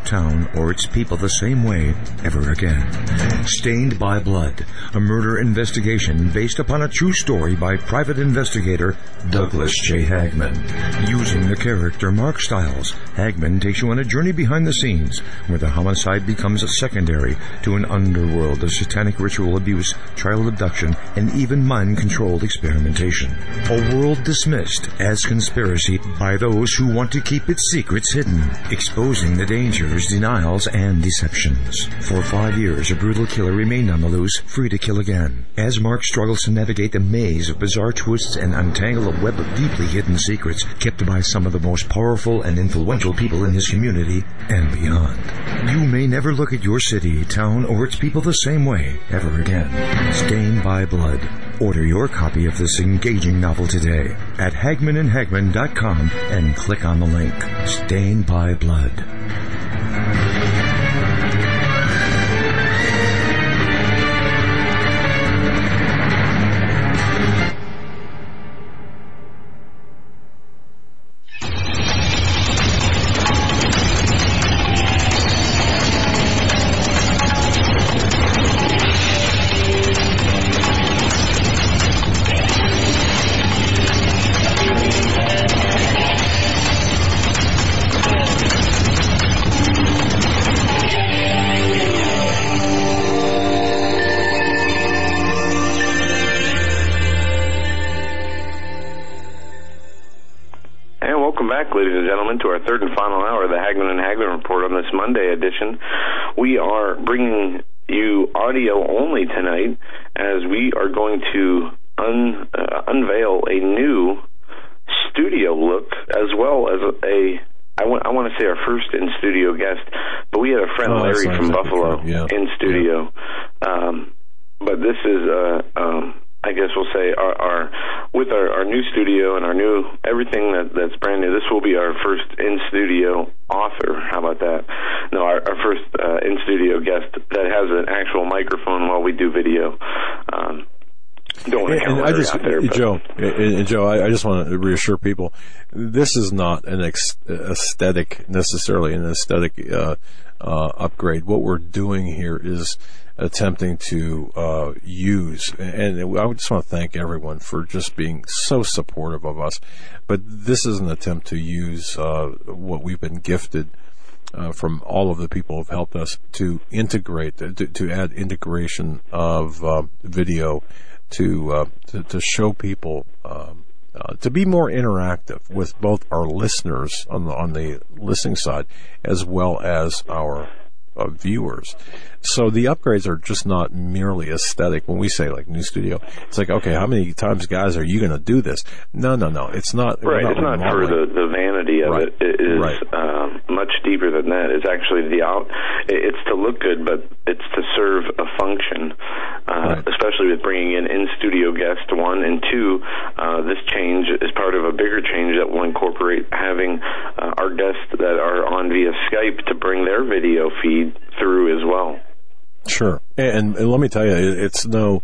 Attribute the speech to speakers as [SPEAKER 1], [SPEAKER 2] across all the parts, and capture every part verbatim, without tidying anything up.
[SPEAKER 1] town or its people the same way ever again. Stained by Blood, a murder investigation based upon a true story by private investigator Douglas J. Hagman. Using the character Mark Stiles, Hagman takes you on a journey behind the scenes where the homicide becomes a secondary to an underworld of satanic ritual abuse, child abduction, and even mind-controlled experimentation. A world dismissed as conspiracy by those who want to keep its secrets hidden, exposing the dangers, denials, and deceptions. For five years, a brutal killer remained on the loose, free to kill again. As Mark struggles to navigate the maze of bizarre twists and untangle a web of deeply hidden secrets kept by some of the most powerful and influential people in his community and beyond. You may never look at your city, town, or its people the same way ever again. Stained by Blood. Order your copy of this engaging novel today at hagman and hagman dot com and click on the link. Stained by Blood.
[SPEAKER 2] Ladies and gentlemen, to our third and final hour of the Hagman and Hagman Report on this Monday edition. We are bringing you audio only tonight as we are going to un, uh, unveil a new studio look as well as a, a I want, I want to say our first in-studio guest, but we had a friend,
[SPEAKER 3] oh,
[SPEAKER 2] Larry from Buffalo,
[SPEAKER 3] yeah.
[SPEAKER 2] in studio. Yeah. Um, but this is, uh, um, I guess we'll say, our, our with our, our new studio and our new, everything that, that's brand new, this will be our first in-studio author. How about that? No, our, our first uh, in-studio guest that has an actual microphone while we do video. Um, don't want to
[SPEAKER 3] and, and I just,
[SPEAKER 2] out there,
[SPEAKER 3] Joe, and, and Joe, I, I just want to reassure people, this is not an ex- aesthetic, necessarily an aesthetic uh, uh, upgrade. What we're doing here is attempting to uh, use, and I just want to thank everyone for just being so supportive of us, but this is an attempt to use uh, what we've been gifted uh, from all of the people who have helped us to integrate, to, to add integration of uh, video to, uh, to to show people um, uh, to be more interactive with both our listeners on the on the listening side as well as our uh, viewers. So the upgrades are just not merely aesthetic. When we say like new studio, it's like, okay, how many times, guys, are you going to do this? No, no, no. It's not.
[SPEAKER 2] Right.
[SPEAKER 3] Not
[SPEAKER 2] it's not for the, the vanity of
[SPEAKER 3] right.
[SPEAKER 2] it. It is
[SPEAKER 3] right.
[SPEAKER 2] um, much deeper than that. It's actually the out. It's to look good, but it's to serve a function. Uh, right. Especially with bringing in in studio guests, one and two. Uh, this change is part of a bigger change that will incorporate having uh, our guests that are on via Skype to bring their video feed through as well.
[SPEAKER 3] Sure. And, and let me tell you, it's no,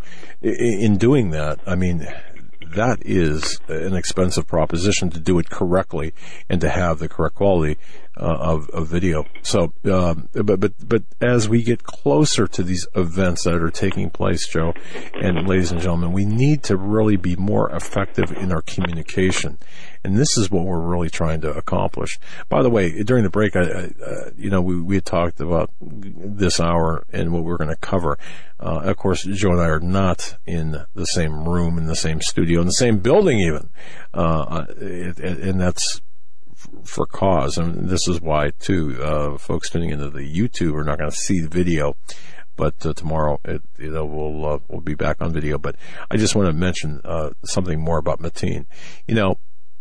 [SPEAKER 3] in doing that, I mean, that is an expensive proposition to do it correctly and to have the correct quality uh, of, of video. So, um, but, but, but as we get closer to these events that are taking place, Joe, and ladies and gentlemen, we need to really be more effective in our communication. And this is what we're really trying to accomplish. By the way, during the break, I, I, uh, you know, we, we had talked about this hour and what we're going to cover. Uh, of course, Joe and I are not in the same room, in the same studio, in the same building even. Uh, it, it, and that's f- for cause. And this is why, too, uh, folks tuning into the YouTube are not going to see the video. But uh, tomorrow, it, you know, we'll uh, we'll be back on video. But I just want to mention uh, something more about Mateen. You know,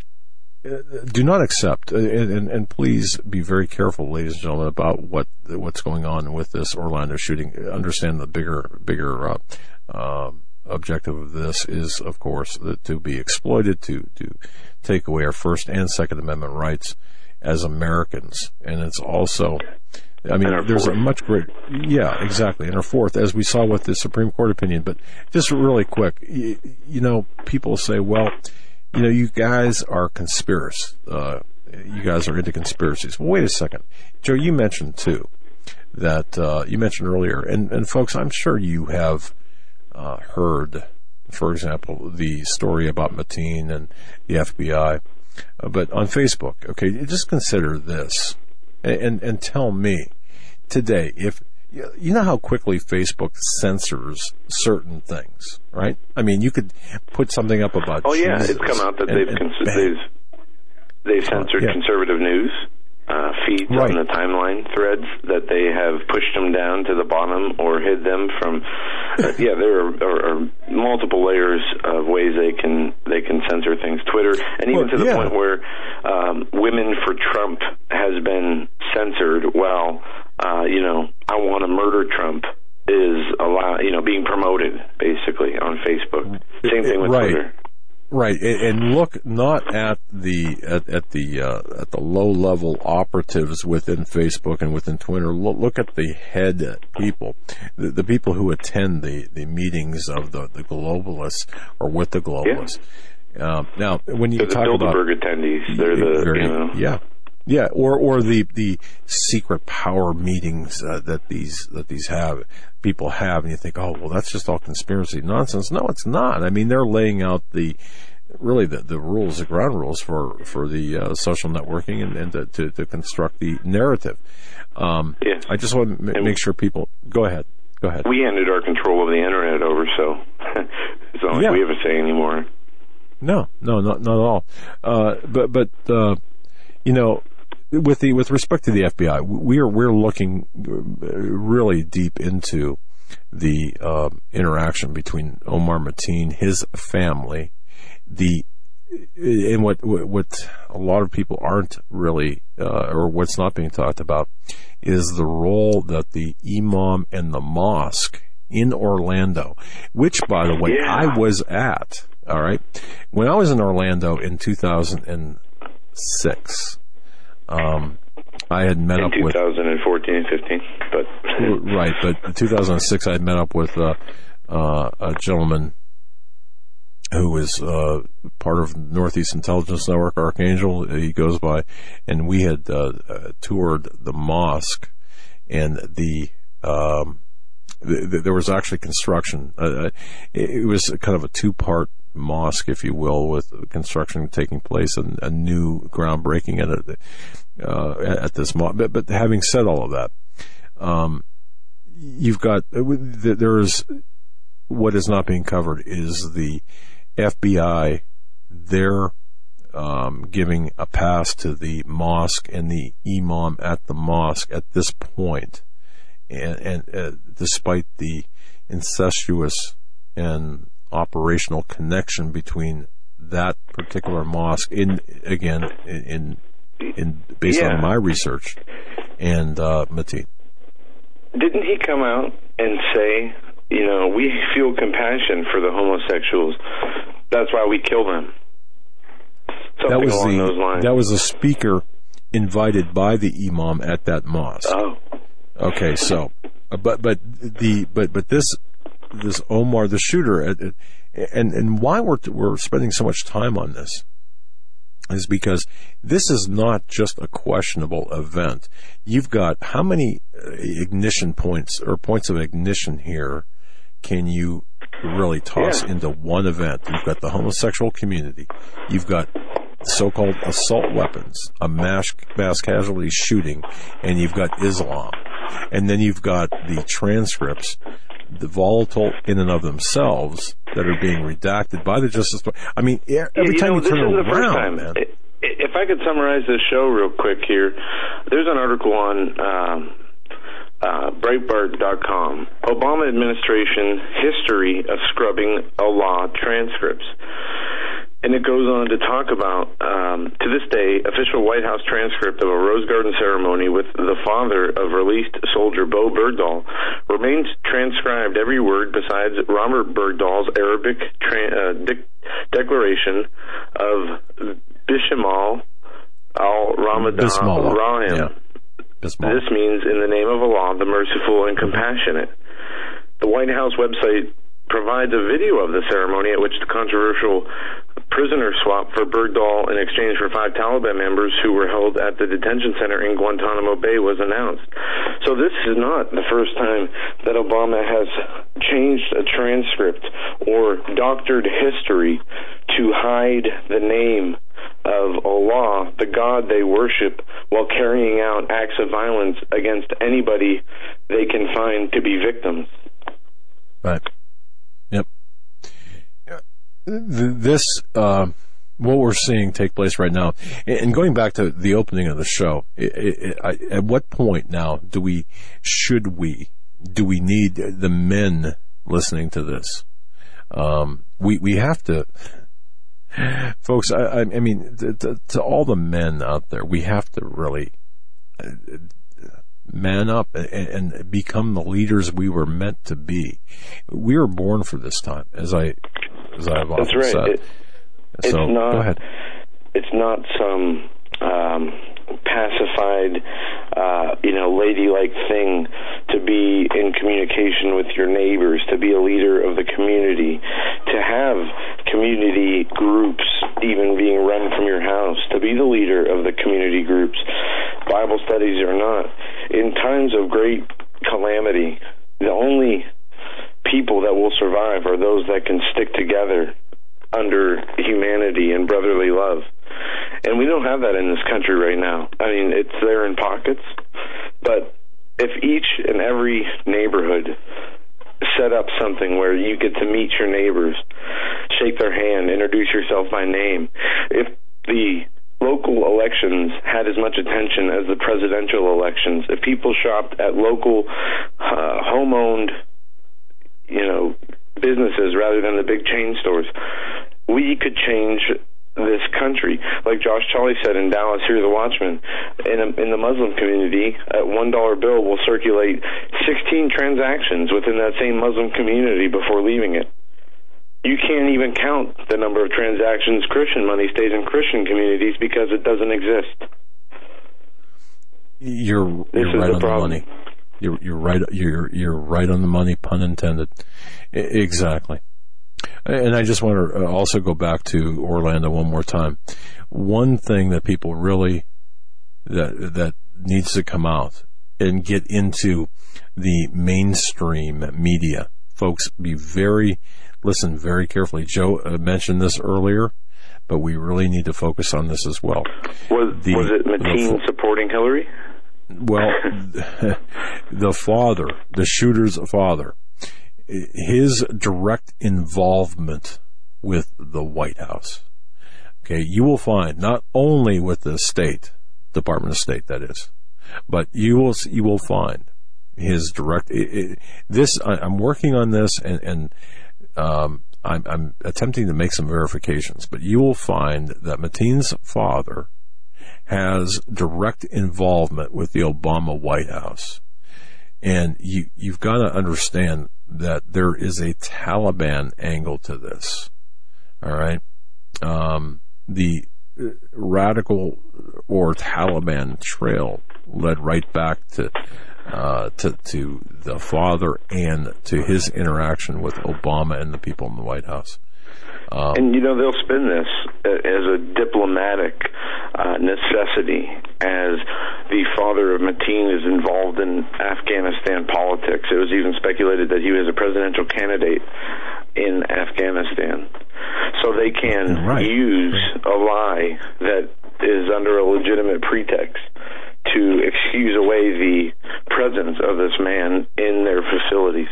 [SPEAKER 3] do not accept, and, and, and please be very careful, ladies and gentlemen, about what what's going on with this Orlando shooting. Understand the bigger bigger uh, uh, objective of this is, of course, that to be exploited, to to take away our First and Second Amendment rights as Americans, and it's also. I mean, there's fourth. a much greater, yeah, exactly, and our fourth, as we saw with the Supreme Court opinion. But just really quick, you, you know, people say, well, you know, you guys are conspiracists, uh, you guys are into conspiracies. Well, wait a second. Joe, you mentioned, too, that uh, you mentioned earlier, and, and folks, I'm sure you have uh, heard, for example, the story about Mateen and the F B I, uh, but on Facebook, okay, just consider this and, and, and tell me today, if you know how quickly Facebook censors certain things, right? I mean, you could put something up about
[SPEAKER 2] Oh, yeah,
[SPEAKER 3] Jesus
[SPEAKER 2] it's come out that
[SPEAKER 3] and,
[SPEAKER 2] they've,
[SPEAKER 3] and
[SPEAKER 2] cons- they've, they've censored
[SPEAKER 3] uh, yeah.
[SPEAKER 2] conservative news uh, feeds
[SPEAKER 3] Right.
[SPEAKER 2] on the timeline threads, that they have pushed them down to the bottom or hid them from. Uh, yeah, there are, are, are multiple layers of ways they can they can censor things. Twitter, and even
[SPEAKER 3] well,
[SPEAKER 2] to the
[SPEAKER 3] yeah.
[SPEAKER 2] point where um, Women for Trump has been censored. Well, uh, you know, I want to murder Trump is allow, you know, being promoted basically on Facebook. Same thing with
[SPEAKER 3] right.
[SPEAKER 2] Twitter.
[SPEAKER 3] Right, and look not at the at, at the uh, at the low level operatives within Facebook and within Twitter. Look, look at the head people, the, the people who attend the, the meetings of the, the globalists or with the globalists. Yeah. Um, now, when you
[SPEAKER 2] They're
[SPEAKER 3] talk
[SPEAKER 2] the
[SPEAKER 3] about
[SPEAKER 2] Bilderberg attendees, they're the
[SPEAKER 3] very,
[SPEAKER 2] you know,
[SPEAKER 3] yeah. Yeah, or or the, the secret power meetings uh, that these that these have people have, and you think, oh well, that's just all conspiracy nonsense. No, it's not. I mean, they're laying out the really the, the rules, the ground rules for for the uh, social networking and, and to, to to construct the narrative. Um,
[SPEAKER 2] yeah.
[SPEAKER 3] I just want to m- make sure people go ahead. Go ahead.
[SPEAKER 2] We handed our control of the internet over, so it's not like
[SPEAKER 3] Yeah.
[SPEAKER 2] we have a say anymore.
[SPEAKER 3] No, no, not not at all. Uh, but but uh, you know. With the with respect to the F B I, we're we're looking really deep into the uh, interaction between Omar Mateen, his family, the and what what a lot of people aren't really uh, or what's not being talked about is the role that the imam and the mosque in Orlando, which by the way
[SPEAKER 2] yeah.
[SPEAKER 3] I was at. All right, when I was in Orlando in two thousand six. Um, I had met
[SPEAKER 2] in
[SPEAKER 3] up with
[SPEAKER 2] twenty fourteen and fifteen, but
[SPEAKER 3] right, but in two thousand six I had met up with uh, uh, a gentleman who was uh, part of Northeast Intelligence Network, Archangel. He goes by, and we had uh, uh, toured the mosque, and the. Um, th- th- there was actually construction. Uh, it, it was kind of a two-part mosque, if you will, with construction taking place and a new groundbreaking at it, uh, at this mosque. But, but having said all of that, um, you've got there is what is not being covered is the F B I. They're um, giving a pass to the mosque and the imam at the mosque at this point, and, and uh, despite the incestuous and operational connection between that particular mosque, in again in in based
[SPEAKER 2] yeah.
[SPEAKER 3] on my research, and uh, Mateen.
[SPEAKER 2] Didn't he come out and say, you know, we feel compassion for the homosexuals, that's why we kill them? Something
[SPEAKER 3] that was
[SPEAKER 2] along
[SPEAKER 3] the
[SPEAKER 2] those lines.
[SPEAKER 3] that was a speaker invited by the imam at that mosque.
[SPEAKER 2] Oh,
[SPEAKER 3] okay, so uh, but but the but but this. This Omar, the shooter, and and why we're we're spending so much time on this is because this is not just a questionable event. You've got how many ignition points or points of ignition here can you really toss
[SPEAKER 2] yeah.
[SPEAKER 3] into one event? You've got the homosexual community. You've got so-called assault weapons, a mass mass casualty shooting, and you've got Islam, and then you've got the transcripts. The volatile in and of themselves that are being redacted by the Justice Department. I mean, every
[SPEAKER 2] you
[SPEAKER 3] time
[SPEAKER 2] know,
[SPEAKER 3] you
[SPEAKER 2] this
[SPEAKER 3] turn
[SPEAKER 2] is the first
[SPEAKER 3] around,
[SPEAKER 2] time.
[SPEAKER 3] man.
[SPEAKER 2] If I could summarize this show real quick here, there's an article on um, uh, Breitbart dot com. Obama administration history of scrubbing a law transcripts. And it goes on to talk about, um, to this day, official White House transcript of a Rose Garden ceremony with the father of released soldier Bo Bergdahl remains transcribed, every word besides Robert Bergdahl's Arabic tra- uh, de- declaration of Bismillah al-Ramadan Rahim.
[SPEAKER 3] Yeah.
[SPEAKER 2] This means, in the name of Allah, the merciful and compassionate. The White House website provides a video of the ceremony at which the controversial prisoner swap for Bergdahl in exchange for five Taliban members who were held at the detention center in Guantanamo Bay was announced. So this is not the first time that Obama has changed a transcript or doctored history to hide the name of Allah, the God they worship, while carrying out acts of violence against anybody they can find to be victims.
[SPEAKER 3] Right. Yep. This, uh, what we're seeing take place right now, and going back to the opening of the show, it, it, I, at what point now do we, should we, do we need the men listening to this? Um, we, we have to, folks, I, I mean, to, to, to all the men out there, we have to really man up and, and become the leaders we were meant to be. We were born for this time, as I, as I've often
[SPEAKER 2] That's right.
[SPEAKER 3] said.
[SPEAKER 2] It, it's
[SPEAKER 3] so,
[SPEAKER 2] not,
[SPEAKER 3] go ahead.
[SPEAKER 2] It's not some um, pacified, uh, you know, ladylike thing to be in communication with your neighbors, to be a leader of the community, to have community groups even being run from your house, to be the leader of the community groups, Bible studies or not. In times of great calamity, the only people that will survive are those that can stick together under humanity and brotherly love. And we don't have that in this country right now. I mean, it's there in pockets, but if each and every neighborhood set up something where you get to meet your neighbors, shake their hand, introduce yourself by name, if the local elections had as much attention as the presidential elections, if people shopped at local uh, home-owned, you know, businesses rather than the big chain stores, we could change this country. Like Josh Charlie said in Dallas, here the Watchman, in, a, in the Muslim community, a one dollar bill will circulate sixteen transactions within that same Muslim community before leaving it. You can't even count the number of transactions Christian money stays in Christian communities because it doesn't exist.
[SPEAKER 3] You're, you're right on problem. the money. You're, you're right. You're, you're right on the money, pun intended. I, exactly. And I just want to also go back to Orlando one more time. One thing that people really, that, that needs to come out and get into the mainstream media. Folks, be very, listen very carefully. Joe mentioned this earlier, but we really need to focus on this as well.
[SPEAKER 2] Was, the, was it Mateen the, supporting Hillary?
[SPEAKER 3] Well, the father, the shooter's father, his direct involvement with the White House. Okay, you will find not only with the state, Department of State, that is, but you will you will find his direct. It, it, this I, I'm working on this, and, and um, I'm, I'm attempting to make some verifications. But you will find that Mateen's father has direct involvement with the Obama White House, and you you've got to understand that there is a Taliban angle to this. All right. Um, the radical or Taliban trail led right back to, uh, to, to the father and to his interaction with Obama and the people in the White House. Um,
[SPEAKER 2] and, you know, they'll spin this as a diplomatic uh, necessity, as the father of Mateen is involved in Afghanistan politics. It was even speculated that he was a presidential candidate in Afghanistan. So they can right. use a lie that is under a legitimate pretext to excuse away the presence of this man in their facilities.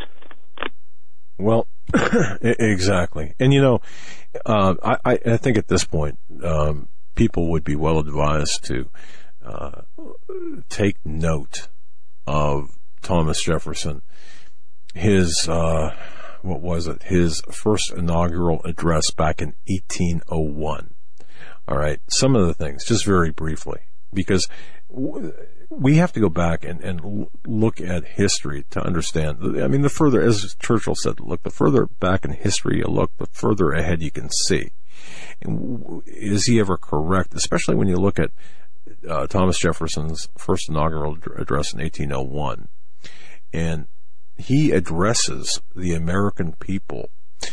[SPEAKER 3] Well, exactly. And, you know, uh, I, I think at this point, um, people would be well advised to uh, take note of Thomas Jefferson. His, uh, what was it? His first inaugural address back in eighteen oh one. All right. Some of the things, just very briefly, because w- we have to go back and, and look at history to understand. I mean, the further, as Churchill said, look, the further back in history you look, the further ahead you can see. And is he ever correct? Especially when you look at uh, Thomas Jefferson's first inaugural address in eighteen oh one. And he addresses the American people.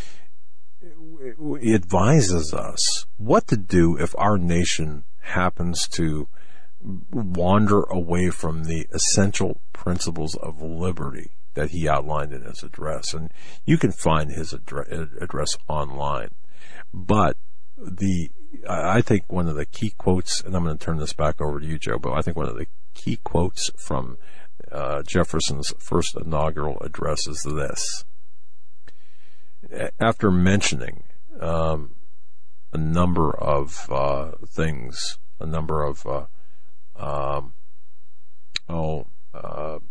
[SPEAKER 3] He advises us what to do if our nation happens to wander away from the essential principles of liberty that he outlined in his address. And you can find his address online. But the, I think one of the key quotes, and I'm going to turn this back over to you, Joe, but I think one of the key quotes from uh, Jefferson's first inaugural address is this. After mentioning um, a number of uh, things, a number of uh, um, oh uh,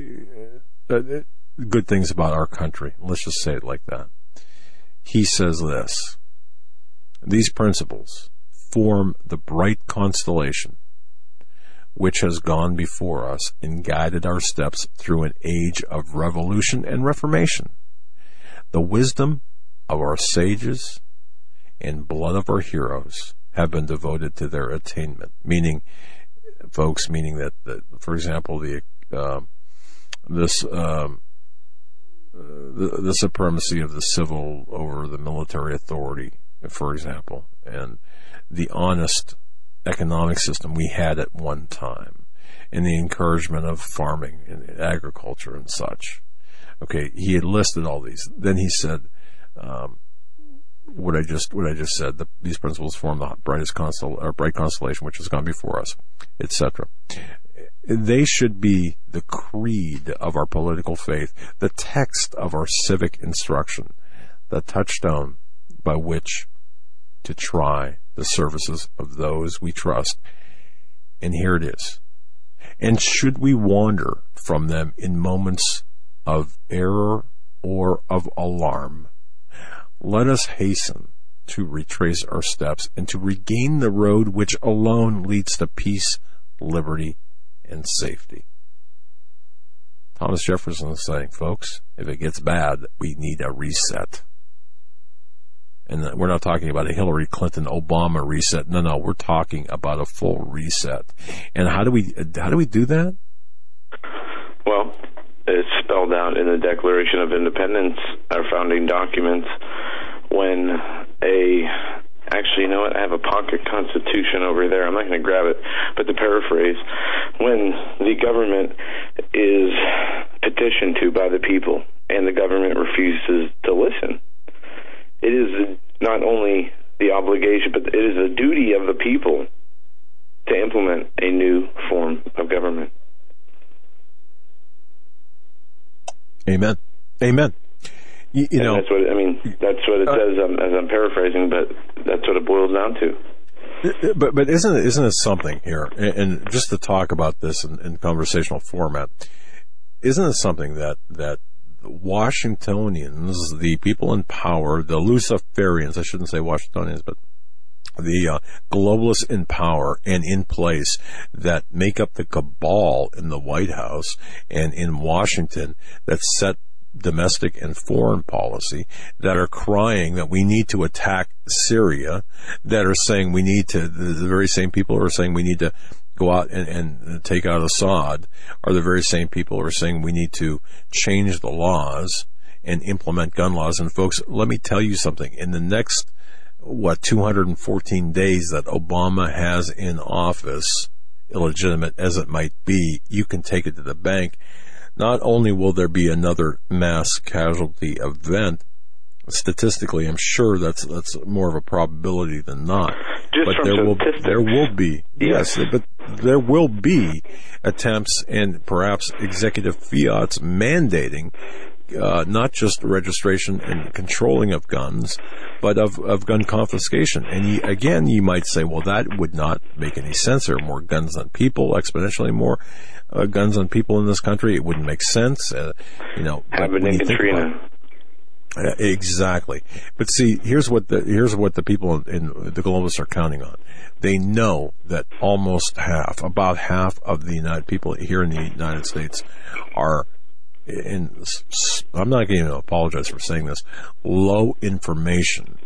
[SPEAKER 3] good things about our country, let's just say it like that, he says this: these principles form the bright constellation which has gone before us and guided our steps through an age of revolution and reformation. The wisdom of our sages and blood of our heroes have been devoted to their attainment. Meaning, folks, meaning that, that for example, the uh, this um, uh, the, the supremacy of the civil over the military authority, for example, and the honest economic system we had at one time, and the encouragement of farming and agriculture and such. Okay, he had listed all these. Then he said, um, "What I just what I just said. The, these principles form the brightest constel or bright constellation which has gone before us, et cetera" They should be the creed of our political faith, the text of our civic instruction, the touchstone by which to try the services of those we trust. And here it is. And should we wander from them in moments of error or of alarm, let us hasten to retrace our steps and to regain the road which alone leads to peace, liberty, and safety. Thomas Jefferson is saying, folks, if it gets bad, we need a reset. And we're not talking about a Hillary Clinton Obama reset. No, no, we're talking about a full reset. And how do we how do we do that?
[SPEAKER 2] Well, it's spelled out in the Declaration of Independence, our founding documents, when a actually, you know what, I have a pocket constitution over there. I'm not going to grab it, but to paraphrase, when the government is petitioned to by the people and the government refuses to listen, it is not only the obligation, but it is the duty of the people to implement a new form of government.
[SPEAKER 3] Amen. Amen. You, you know,
[SPEAKER 2] that's what I mean. That's what it uh, says um, as I'm paraphrasing, but that's what it boils down to.
[SPEAKER 3] But but isn't it, isn't it something here? And, and just to talk about this in, in conversational format, isn't it something that that Washingtonians, the people in power, the Luciferians, I shouldn't say Washingtonians, but the uh, globalists in power and in place that make up the cabal in the White House and in Washington that set domestic and foreign policy, that are crying that we need to attack Syria, that are saying we need to, the very same people who are saying we need to go out and, and take out Assad are the very same people who are saying we need to change the laws and implement gun laws. And folks, let me tell you something. In the next, what, two hundred fourteen days that Obama has in office, illegitimate as it might be, you can take it to the bank. Not only will there be another mass casualty event, statistically, I'm sure that's that's more of a probability than not.
[SPEAKER 2] Just
[SPEAKER 3] but
[SPEAKER 2] from
[SPEAKER 3] there will
[SPEAKER 2] statistics.
[SPEAKER 3] there will be yes, but there will be attempts and perhaps executive fiats mandating uh, not just registration and controlling of guns, but of, of gun confiscation. And you, again, you might say, well, that would not make any sense. There are more guns than people, exponentially more uh, guns than people in this country. It wouldn't make sense. Uh, you know,
[SPEAKER 2] Happened in Katrina.
[SPEAKER 3] Uh, exactly. But see, here's what the here's what the people in, in the globalists are counting on. They know that almost half, about half of the United people here in the United States are in, I'm not going to apologize for saying this, low information.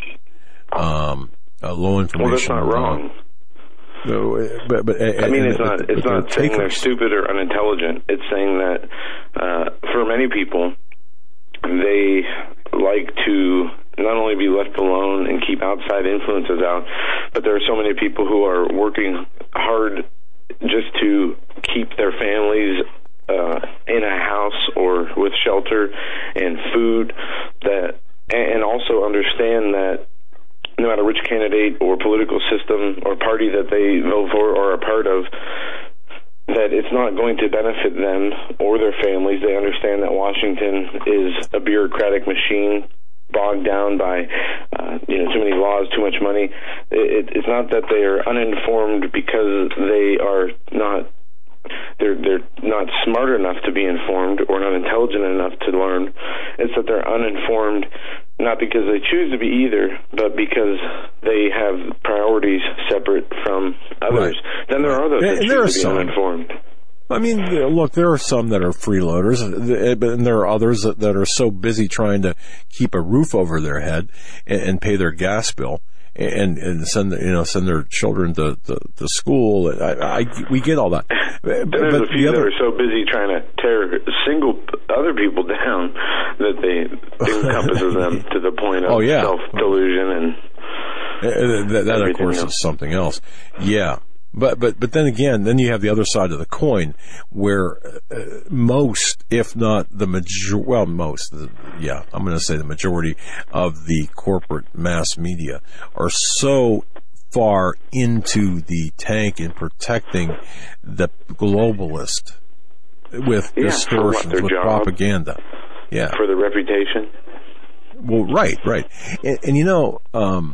[SPEAKER 3] Um, uh, low information.
[SPEAKER 2] Well, that's not wrong.
[SPEAKER 3] So, but, but,
[SPEAKER 2] I mean, it's not, it's not saying they're stupid or unintelligent. It's saying that, uh, for many people, they like to not only be left alone and keep outside influences out, but there are so many people who are working hard just to keep their families uh, in a house or with shelter and food, that, and also understand that no matter which candidate or political system or party that they vote for or are a part of, that it's not going to benefit them or their families. They understand that Washington is a bureaucratic machine bogged down by uh, you know, too many laws, too much money. It, it's not that they are uninformed because they are not they're they're not smart enough to be informed or not intelligent enough to learn. It's that they're uninformed not because they choose to be either, but because they have priorities separate from others. Right. Then there are others that
[SPEAKER 3] and
[SPEAKER 2] choose to be
[SPEAKER 3] some.
[SPEAKER 2] uninformed.
[SPEAKER 3] I mean, you know, look, there are some that are freeloaders, and there are others that, that are so busy trying to keep a roof over their head and, and pay their gas bill and, and send, you know, send their children to, to, to school. I, I, we get all that.
[SPEAKER 2] But, there's but a few the other, that are so busy trying to tear single other people down that they encompasses them to the point of
[SPEAKER 3] oh, yeah.
[SPEAKER 2] self-delusion and
[SPEAKER 3] uh, that, that of course, else. is something else. Yeah. But, but, but then again, then you have the other side of the coin where uh, most, if not the major, well, most, the, yeah, I'm going to say the majority of the corporate mass media are so far into the tank in protecting the globalist with
[SPEAKER 2] yeah,
[SPEAKER 3] distortions, with
[SPEAKER 2] job,
[SPEAKER 3] propaganda. Yeah.
[SPEAKER 2] For the reputation.
[SPEAKER 3] Well, right, right. And, and you know, um,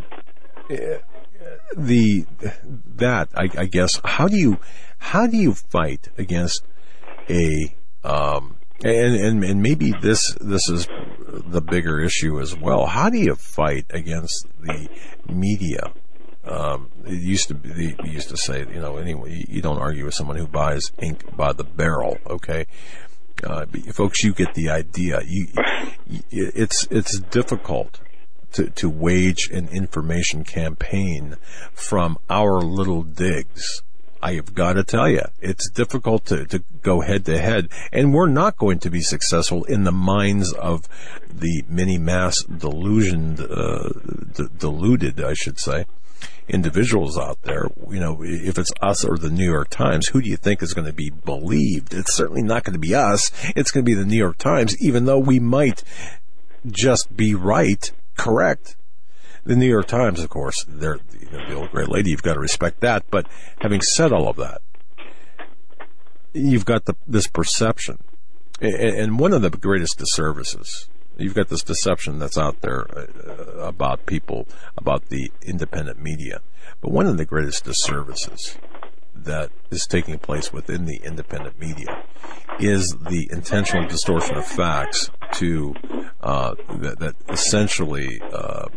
[SPEAKER 3] the that I, I guess how do you how do you fight against a um and, and and maybe this this is the bigger issue as well. How do you fight against the media? Um, it used to be we used to say, you know, anyway, you don't argue with someone who buys ink by the barrel. Okay, uh, folks, you get the idea. You, it's it's difficult To, to wage an information campaign from our little digs. I have got to tell you, it's difficult to, to go head to head, and we're not going to be successful in the minds of the many mass delusioned, uh, d- deluded, I should say, individuals out there. You know, if it's us or the New York Times, who do you think is going to be believed? It's certainly not going to be us. It's going to be the New York Times, even though we might just be right. Correct. The New York Times, of course, they're you know, the old great lady. You've got to respect that. But having said all of that, you've got the, this perception, and, and one of the greatest disservices. You've got this deception that's out there uh, about people, about the independent media. But one of the greatest disservices that is taking place within the independent media is the intentional distortion of facts to uh, that, that essentially uh,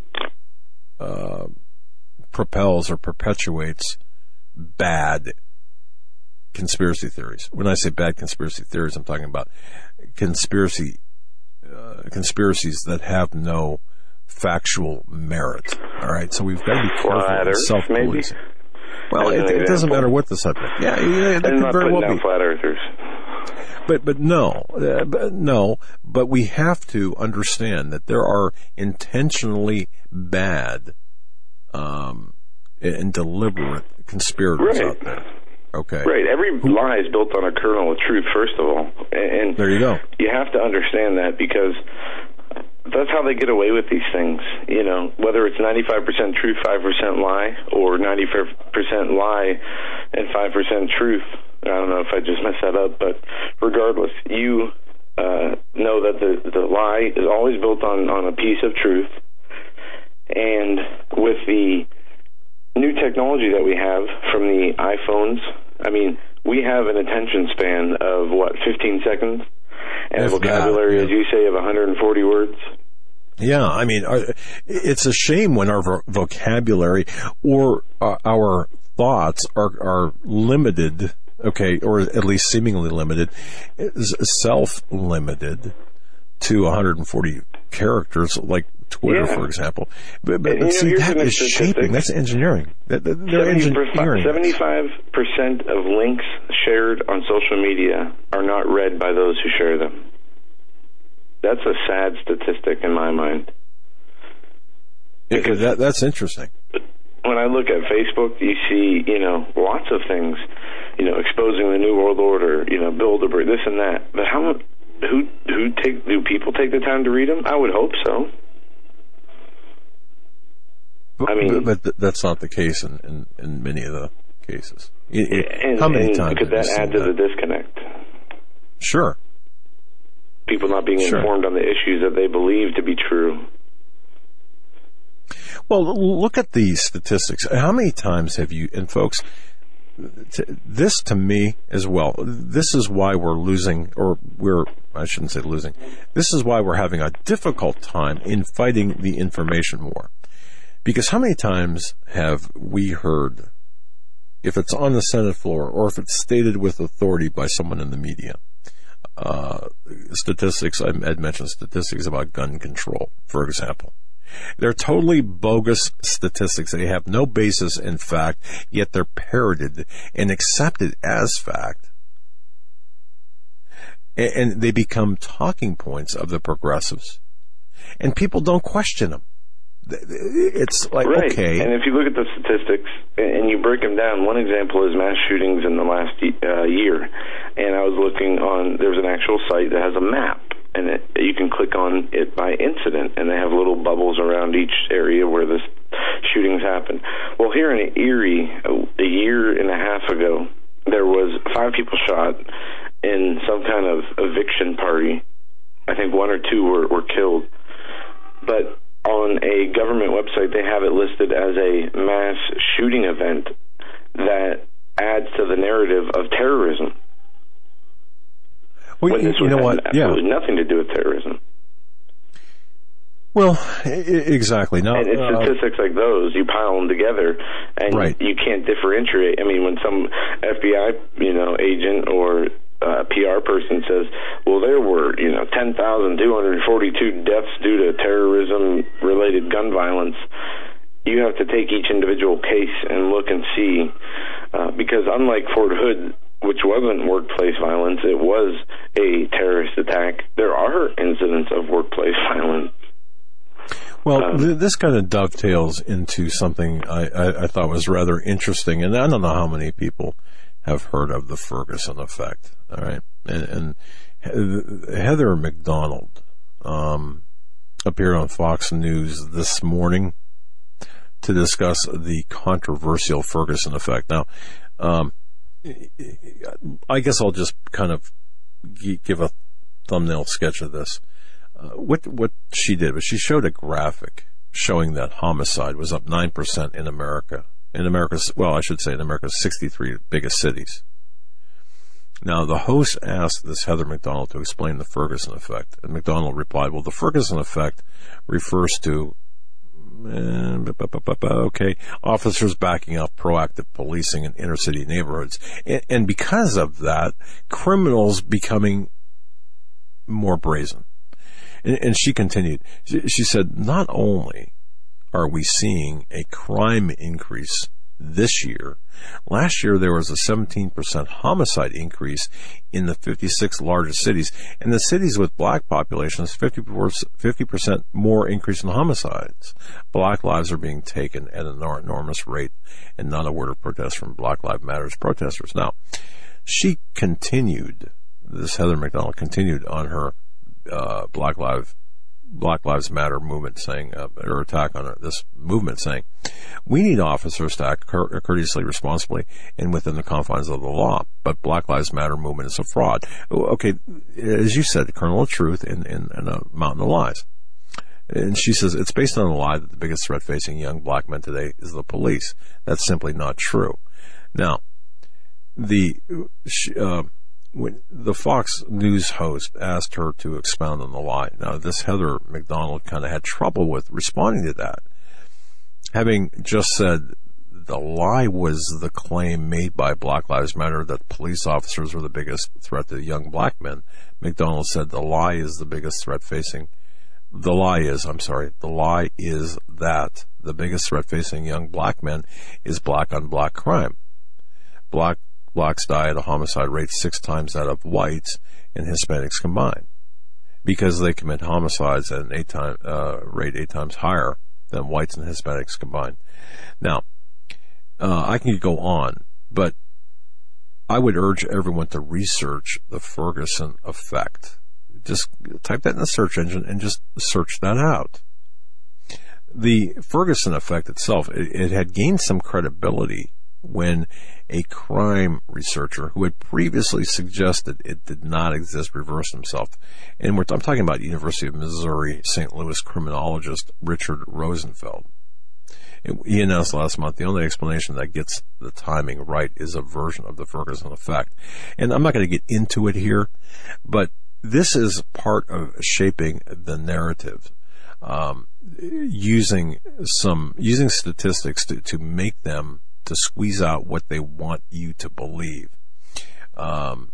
[SPEAKER 3] uh, propels or perpetuates bad conspiracy theories. When I say bad conspiracy theories, I'm talking about conspiracy uh, conspiracies that have no factual merit. All right, so we've got to be careful of self-policing. Well, it, it doesn't matter what the subject. Yeah, yeah, that could very well be.
[SPEAKER 2] Flat earthers.
[SPEAKER 3] But but no, uh, but no. But we have to understand that there are intentionally bad um, and deliberate conspirators
[SPEAKER 2] right.
[SPEAKER 3] out there. Okay.
[SPEAKER 2] Right. Every lie is built on a kernel of truth, first of all, and
[SPEAKER 3] there you go.
[SPEAKER 2] You have to understand that because that's how they get away with these things. You know, whether it's ninety-five percent truth, five percent lie, or ninety-five percent lie and five percent truth. I don't know if I just messed that up, but regardless, you uh, know that the, the lie is always built on, on a piece of truth. And with the new technology that we have from the iPhones, I mean, we have an attention span of, what, fifteen seconds? And a vocabulary, yeah. as you say, of one hundred forty words?
[SPEAKER 3] Yeah, I mean, it's a shame when our vocabulary or uh, our thoughts are, are limited, okay, or at least seemingly limited, self-limited to one hundred forty characters, like Twitter, yeah. for example. But, but, but see, that is shaping. That's engineering. That, that, they're engineering.
[SPEAKER 2] seventy-five percent of links shared on social media are not read by those who share them. that's a sad statistic in my mind.
[SPEAKER 3] Because that, that's interesting.
[SPEAKER 2] When I look at Facebook, you see, you know, lots of things, you know, exposing the New World Order, you know, Bilderberg, this and that. But how, who, who take, do people take the time to read them? I would hope so.
[SPEAKER 3] But,
[SPEAKER 2] I mean,
[SPEAKER 3] but, but that's not the case in, in, in many of the cases. It, it,
[SPEAKER 2] and,
[SPEAKER 3] how many
[SPEAKER 2] and
[SPEAKER 3] times
[SPEAKER 2] could that add to
[SPEAKER 3] that?
[SPEAKER 2] the disconnect?
[SPEAKER 3] Sure.
[SPEAKER 2] People not being
[SPEAKER 3] sure.
[SPEAKER 2] informed on the issues that they believe to be true.
[SPEAKER 3] Well, look at the statistics. How many times have you, and folks, this to me as well, this is why we're losing, or we're, I shouldn't say losing, this is why we're having a difficult time in fighting the information war. Because how many times have we heard, if it's on the Senate floor or if it's stated with authority by someone in the media, uh, statistics, Ed mentioned statistics about gun control, for example. They're totally bogus statistics. They have no basis in fact, yet they're parroted and accepted as fact. And they become talking points of the progressives. And people don't question them. It's like,
[SPEAKER 2] right.
[SPEAKER 3] okay.
[SPEAKER 2] And if you look at the statistics and you break them down, one example is mass shootings in the last uh, year. And I was looking on, there's an actual site that has a map. And it, you can click on it by incident, and they have little bubbles around each area where the shootings happen. Well, here in Erie, a, a year and a half ago, there was five people shot in some kind of eviction party. I think one or two were, were killed. But on a government website, they have it listed as a mass shooting event that adds to the narrative of terrorism.
[SPEAKER 3] Well,
[SPEAKER 2] when this
[SPEAKER 3] you know what?
[SPEAKER 2] Absolutely
[SPEAKER 3] yeah.
[SPEAKER 2] nothing to do with terrorism.
[SPEAKER 3] Well, exactly. Now,
[SPEAKER 2] and it's
[SPEAKER 3] uh,
[SPEAKER 2] statistics like those, you pile them together, and
[SPEAKER 3] right.
[SPEAKER 2] you can't differentiate. I mean, when some F B I, you know, agent or uh, P R person says, well, there were, you know, ten thousand two hundred forty-two deaths due to terrorism-related gun violence, you have to take each individual case and look and see, uh, because unlike Fort Hood, which wasn't workplace violence, it was a terrorist attack, there are incidents of workplace violence.
[SPEAKER 3] Well,
[SPEAKER 2] um,
[SPEAKER 3] th- this kind of dovetails into something I, I, I thought was rather interesting, and I don't know how many people have heard of the Ferguson effect, all right? And, and Heather McDonald um, appeared on Fox News this morning to discuss the controversial Ferguson effect. Now, um, I guess I'll just kind of give a thumbnail sketch of this. Uh, what what she did was she showed a graphic showing that homicide was up nine percent in America. In America's, well, I should say in America's sixty-three biggest cities. Now, the host asked this Heather McDonald to explain the Ferguson effect, and McDonald replied, well, the Ferguson effect refers to okay, officers backing up proactive policing in inner city neighborhoods. And, and because of that, criminals becoming more brazen. And, and she continued, she, she said, not only are we seeing a crime increase this year, last year there was a seventeen percent homicide increase in the fifty-six largest cities. And the cities with black populations, fifty percent more increase in homicides. Black lives are being taken at an enormous rate, and not a word of protest from Black Lives Matter protesters. Now, she continued, this Heather McDonald continued on her uh, Black Lives Black Lives Matter movement saying, uh, or attack on this movement saying, we need officers to act cur- courteously, responsibly, and within the confines of the law. But Black Lives Matter movement is a fraud. Okay, as you said, the kernel of truth and, and, and a mountain of lies. And she says it's based on a lie that the biggest threat facing young black men today is the police. That's simply not true. Now, the uh, when the Fox News host asked her to expound on the lie. Now, this Heather McDonald kind of had trouble with responding to that. Having just said the lie was the claim made by Black Lives Matter that police officers were the biggest threat to young black men, McDonald said the lie is the biggest threat facing, the lie is, I'm sorry, the lie is that the biggest threat facing young black men is black on black crime. Black Blacks die at a homicide rate six times that of whites and Hispanics combined. because they commit homicides at an eight time uh, rate eight times higher than whites and Hispanics combined. Now, uh, I can go on, but I would urge everyone to research the Ferguson effect. Just type that in the search engine and just search that out. The Ferguson effect itself, it, it had gained some credibility when a crime researcher who had previously suggested it did not exist reversed himself. And we're, I'm talking about University of Missouri Saint Louis criminologist Richard Rosenfeld. And he announced last month the only explanation that gets the timing right is a version of the Ferguson effect. And I'm not going to get into it here, but this is part of shaping the narrative, um, using some using statistics to, to make them to squeeze out what they want you to believe. Um,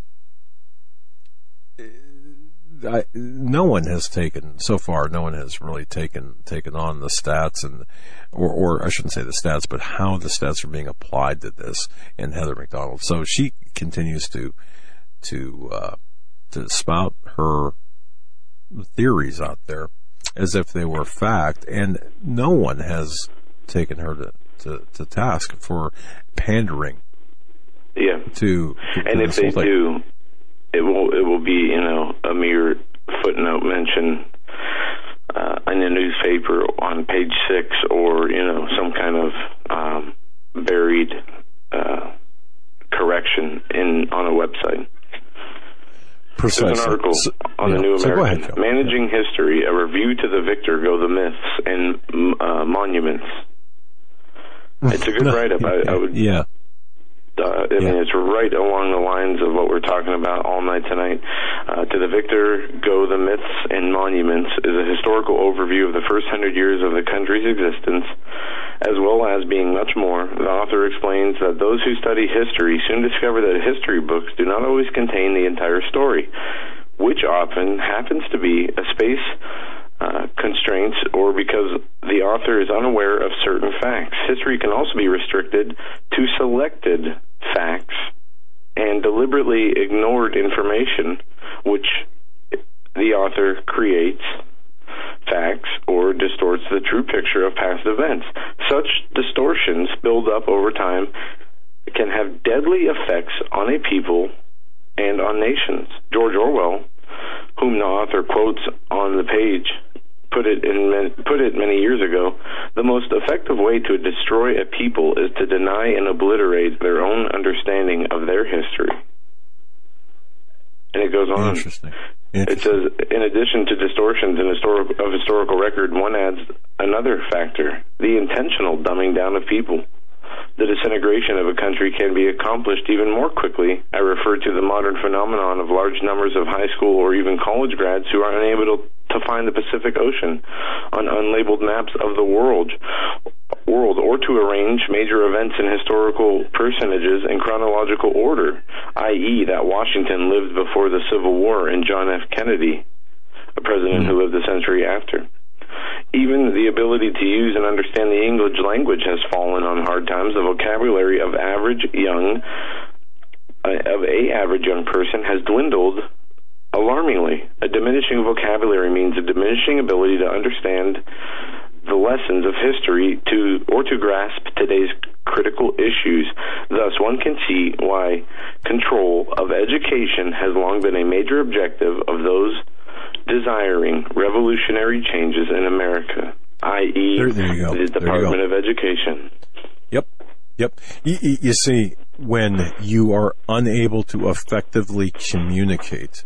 [SPEAKER 3] I, no one has taken so far. No one has really taken taken on the stats and, or, or I shouldn't say the stats, but how the stats are being applied to this. And Heather McDonald, so she continues to to uh, to spout her theories out there as if they were fact, and no one has taken her to. To, to task for pandering.
[SPEAKER 2] Yeah.
[SPEAKER 3] To, to
[SPEAKER 2] and if they do, it will it will be you know a mere footnote mention uh, in the newspaper on page six, or you know some kind of um, buried uh, correction in on a website.
[SPEAKER 3] Precisely.
[SPEAKER 2] There's an article
[SPEAKER 3] so,
[SPEAKER 2] on
[SPEAKER 3] yeah.
[SPEAKER 2] the New American,
[SPEAKER 3] so
[SPEAKER 2] Managing yeah. History, a review to the victor go the myths and uh, monuments. It's a good write-up. I, I would,
[SPEAKER 3] yeah.
[SPEAKER 2] Uh, I mean,
[SPEAKER 3] yeah.
[SPEAKER 2] it's right along the lines of what we're talking about all night tonight. Uh, to the victor go the myths and monuments is a historical overview of the first hundred years of the country's existence, as well as being much more. The author explains that those who study history soon discover that history books do not always contain the entire story, which often happens to be a space Uh, constraints, or because the author is unaware of certain facts. History can also be restricted to selected facts and deliberately ignored information, which the author creates facts or distorts the true picture of past events. Such distortions build up over time, can have deadly effects on a people and on nations. George Orwell, whom the author quotes on the page, put it in put it many years ago, the most effective way to destroy a people is to deny and obliterate their own understanding of their history. And it goes on.
[SPEAKER 3] Interesting.
[SPEAKER 2] Interesting. It says, in addition to distortions in historic, of historical record, one adds another factor, the intentional dumbing down of people. The disintegration of a country can be accomplished even more quickly. I refer to the modern phenomenon of large numbers of high school or even college grads who are unable to, to find the Pacific Ocean on unlabeled maps of the world, world, or to arrange major events and historical personages in chronological order, that is that Washington lived before the Civil War and John F. Kennedy, a president who lived a century after. Even the ability to use and understand the English language has fallen on hard times. The vocabulary of average young, uh, of a average young person has dwindled alarmingly. A diminishing vocabulary means a diminishing ability to understand the lessons of history to or to grasp today's critical issues. Thus, one can see why control of education has long been a major objective of those desiring revolutionary changes in America, that is
[SPEAKER 3] there, there you go.
[SPEAKER 2] the Department of Education.
[SPEAKER 3] Yep, yep. You, you see, when you are unable to effectively communicate,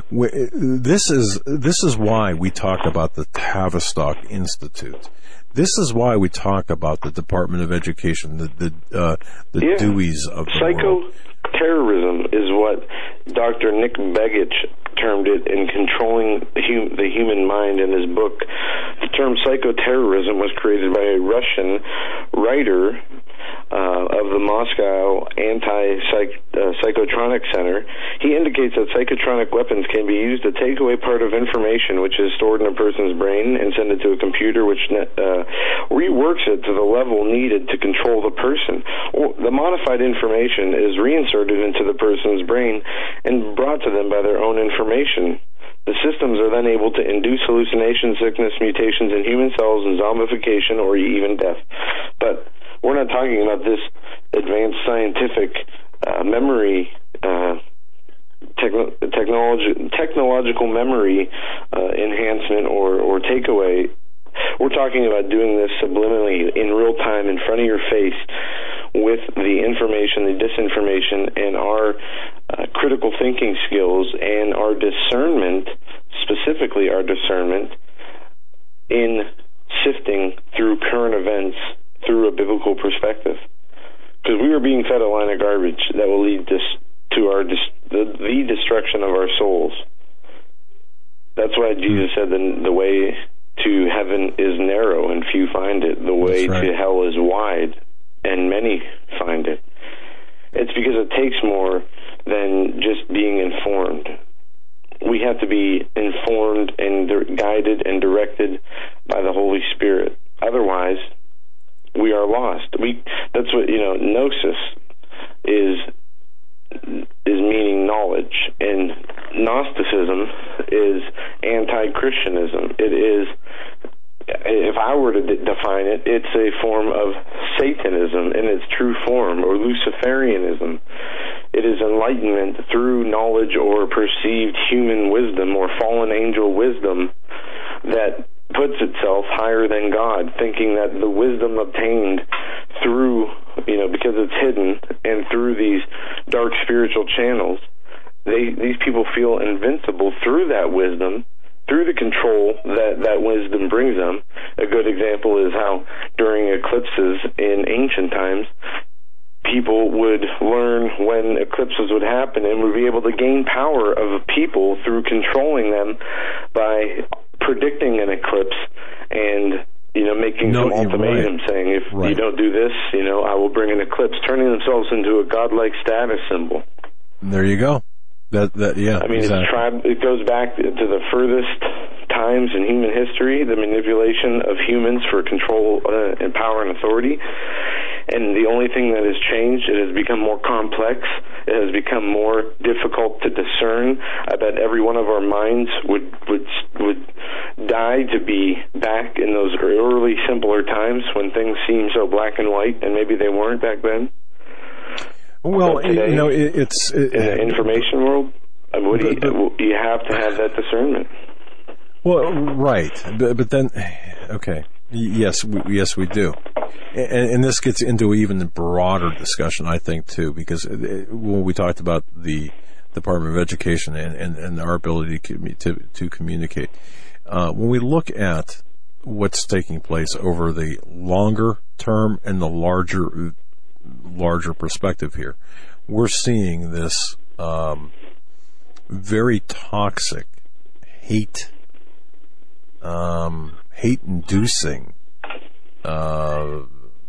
[SPEAKER 3] this is this is why we talk about the Tavistock Institute. This is why we talk about the Department of Education, the the, uh, the
[SPEAKER 2] yeah.
[SPEAKER 3] Deweys of the world.
[SPEAKER 2] Psychoterrorism is what Doctor Nick Begich termed it in Controlling the, hum- the Human Mind in his book. The term psychoterrorism was created by a Russian writer uh, of the Moscow Anti-Psychotronic Center. He indicates that psychotronic weapons can be used to take away part of information which is stored in a person's brain and send it to a computer which uh, reworks it to the level needed to control the person. The modified information is reinserted into the person's brain and brought to them by their own information The systems are then able to induce hallucination, sickness, mutations in human cells, and zombification, or even death. But we're not talking about this advanced scientific uh, memory, uh, techno- technology, technological memory uh, enhancement or, or takeaway. We're talking about doing this subliminally in real time in front of your face with the information, the disinformation, and our uh, critical thinking skills and our discernment, specifically our discernment, in sifting through current events through a biblical perspective. Because we are being fed a line of garbage that will lead to, to our dis- the, the destruction of our souls. That's why Jesus said the, the way to heaven is narrow and few find it. The way right. to hell is wide and many find it. It's because it takes more than just being informed. We have to be informed and di- guided and directed by the Holy Spirit. Otherwise, we are lost. We that's what, you know, gnosis is is meaning knowledge, and Gnosticism is anti-Christianism. It is, if I were to de- define it, it's a form of Satanism in its true form, or Luciferianism. It is enlightenment through knowledge or perceived human wisdom or fallen angel wisdom that puts itself higher than God, thinking that the wisdom obtained through, you know, because it's hidden and through these dark spiritual channels, they these people feel invincible through that wisdom, through the control that that wisdom brings them. A good example is how during eclipses in ancient times, people would learn when eclipses would happen and would be able to gain power of people through controlling them by predicting an eclipse and, you know, making
[SPEAKER 3] no,
[SPEAKER 2] some ultimatum right. saying, if right. you don't do this, you know, I will bring an eclipse, turning themselves into a godlike status symbol.
[SPEAKER 3] There you go. That, that, yeah.
[SPEAKER 2] I mean,
[SPEAKER 3] exactly.
[SPEAKER 2] it's tribe, it goes back to the furthest times in human history, the manipulation of humans for control uh, and power and authority. And the only thing that has changed, it has become more complex. It has become more difficult to discern. I bet every one of our minds would would would die to be back in those early, simpler times when things seemed so black and white, and maybe they weren't back then.
[SPEAKER 3] Well,
[SPEAKER 2] today,
[SPEAKER 3] you know, it, it's it,
[SPEAKER 2] in the information world. What do you, you have to have that discernment.
[SPEAKER 3] Well, right, but, but then, okay, yes, we, yes, we do. And, and this gets into even a broader discussion, I think, too, because when we talked about the Department of Education and, and, and our ability to, to, to communicate, uh, when we look at what's taking place over the longer term and the larger, larger perspective here, we're seeing this um, very toxic, hate, um, hate-inducing, uh,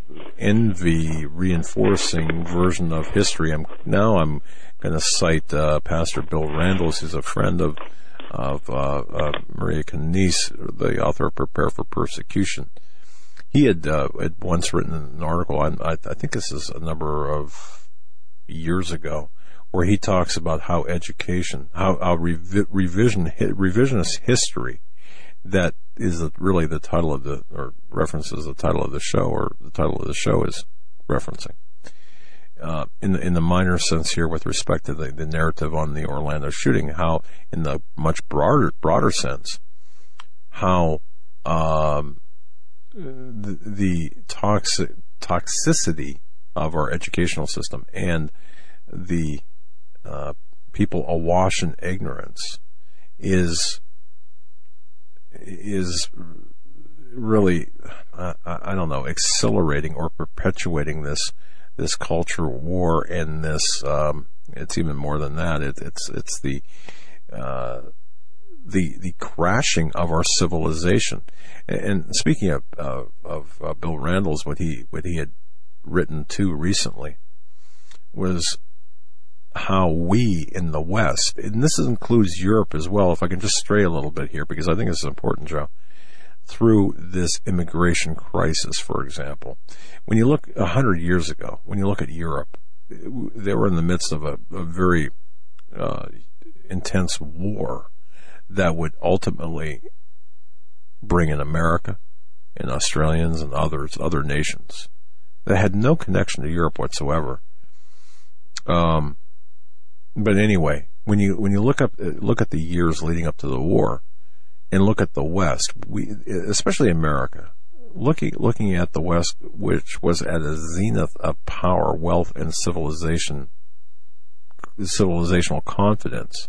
[SPEAKER 3] envy-reinforcing version of history. I'm now I'm going to cite uh, Pastor Bill Randles, who's a friend of of uh, uh, Maria Canisse, the author of Prepare for Persecution. He had, uh, had once written an article, I, I think this is a number of years ago, where he talks about how education, how, how revi- revision revisionist history, that is really the title of the, or references the title of the show, or the title of the show is referencing. Uh, in the, in the minor sense here with respect to the, the narrative on the Orlando shooting, how in the much broader, broader sense, how, um, the, the toxic, toxicity of our educational system and the, uh, people awash in ignorance is, is really, uh, I don't know, accelerating or perpetuating this, this culture war and this, um, it's even more than that. It, it's, it's the, uh, the, the crashing of our civilization. And, and speaking of, uh, of, uh, Bill Randles, what he, what he had written too recently was how we in the West, and this includes Europe as well, if I can just stray a little bit here, because I think this is important, Joe, through this immigration crisis, for example. When you look a hundred years ago, when you look at Europe, they were in the midst of a, a very uh, intense war. that would ultimately bring in America and Australians and others, other nations that had no connection to Europe whatsoever. Um, but anyway, when you when you look up look at the years leading up to the war, and look at the West, we especially America, looking looking at the West, which was at a zenith of power, wealth, and civilization, civilizational confidence.